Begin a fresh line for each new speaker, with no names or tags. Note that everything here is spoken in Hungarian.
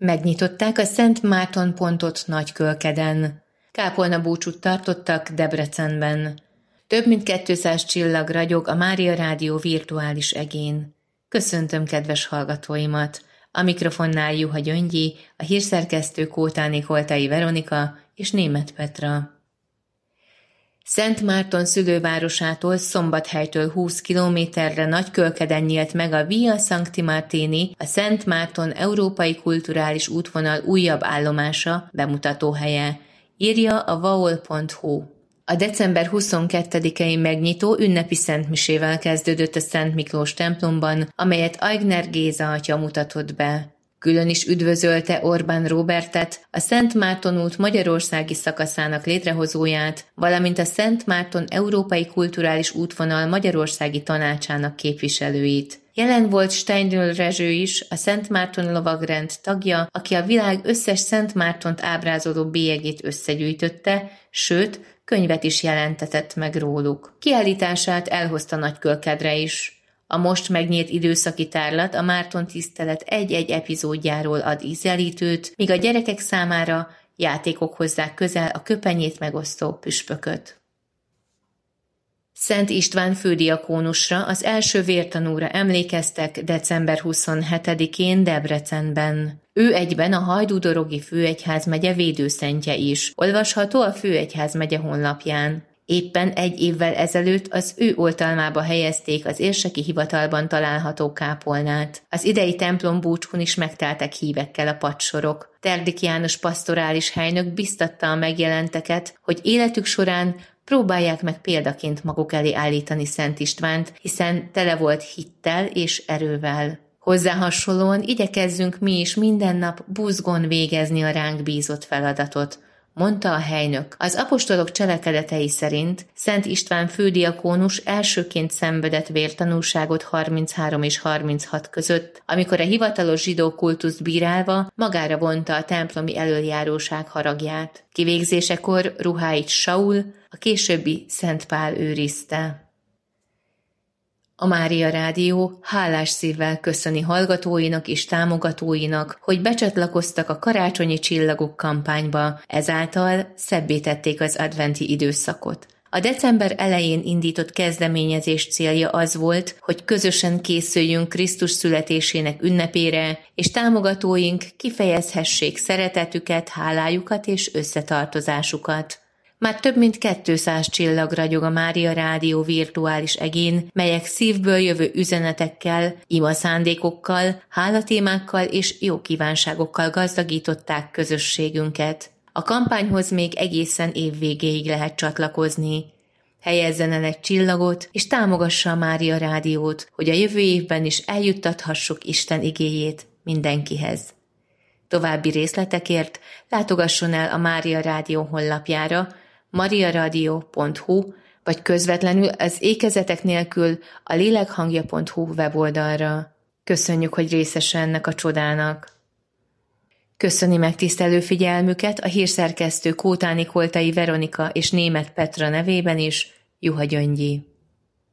Megnyitották a Szent Márton pontot Nagykölkeden. Kápolnabúcsút tartottak Debrecenben. Több mint 200 csillag ragyog a Mária Rádió virtuális egén. Köszöntöm kedves hallgatóimat! A mikrofonnál Juha Gyöngyi, a hírszerkesztő Kótáni Koltai Veronika és Németh Petra. Szent Márton szülővárosától, Szombathelytől 20 kilométerre Nagykölkeden nyílt meg a Via Sancti Martini, a Szent Márton Európai Kulturális Útvonal újabb állomása, bemutatóhelye, írja a vaol.hu. A december 22-i megnyitó ünnepi szentmisével kezdődött a Szent Miklós templomban, amelyet Aigner Géza atya mutatott be. Külön is üdvözölte Orbán Róbertet, a Szent Márton út magyarországi szakaszának létrehozóját, valamint a Szent Márton Európai Kulturális Útvonal magyarországi tanácsának képviselőit. Jelen volt Steindl Rezső is, a Szent Márton lovagrend tagja, aki a világ összes Szent Mártont ábrázoló bélyegét összegyűjtötte, sőt, könyvet is jelentetett meg róluk. Kiállítását elhozta Nagykölkedre is. A most megnyílt időszaki tárlat a Márton tisztelet egy-egy epizódjáról ad ízelítőt, míg a gyerekek számára játékok hozzák közel a köpenyét megosztó püspököt. Szent István fődiakónusra, az első vértanúra emlékeztek december 27-én Debrecenben. Ő egyben a Hajdú-Dorogi főegyházmegye védőszentje is, olvasható a főegyházmegye honlapján. Éppen egy évvel ezelőtt az ő oltalmába helyezték az érseki hivatalban található kápolnát. Az idei templom búcsún is megteltek hívekkel a padsorok. Terdik János pastorális helynök biztatta a megjelenteket, hogy életük során próbálják meg példaként maguk elé állítani Szent Istvánt, hiszen tele volt hittel és erővel. Hozzá hasonlóan igyekezzünk mi is minden nap buzgón végezni a ránk bízott feladatot, mondta a helynök. Az apostolok cselekedetei szerint Szent István fődiakónus elsőként szenvedett vértanúságot 33 és 36 között, amikor a hivatalos zsidó kultuszt bírálva magára vonta a templomi elöljáróság haragját. Kivégzésekor ruháit Saul, a későbbi Szent Pál őrizte. A Mária Rádió hálás szívvel köszöni hallgatóinak és támogatóinak, hogy becsatlakoztak a Karácsonyi Csillagok kampányba, ezáltal szebbé tették az adventi időszakot. A december elején indított kezdeményezés célja az volt, hogy közösen készüljünk Krisztus születésének ünnepére, és támogatóink kifejezhessék szeretetüket, hálájukat és összetartozásukat. Már több mint 200 csillag ragyog a Mária Rádió virtuális egén, melyek szívből jövő üzenetekkel, imaszándékokkal, hálatémákkal és jó kívánságokkal gazdagították közösségünket. A kampányhoz még egészen év végéig lehet csatlakozni. Helyezzen el egy csillagot, és támogassa a Mária Rádiót, hogy a jövő évben is eljuttathassuk Isten igéjét mindenkihez. További részletekért látogasson el a Mária Rádió honlapjára, mariaradio.hu, vagy közvetlenül az ékezetek nélkül a lélekhangja.hu weboldalra. Köszönjük, hogy részese ennek a csodának! Köszöni megtisztelő figyelmüket a hírszerkesztő Kótáni Koltai Veronika és Németh Petra nevében is, Juha Gyöngyi.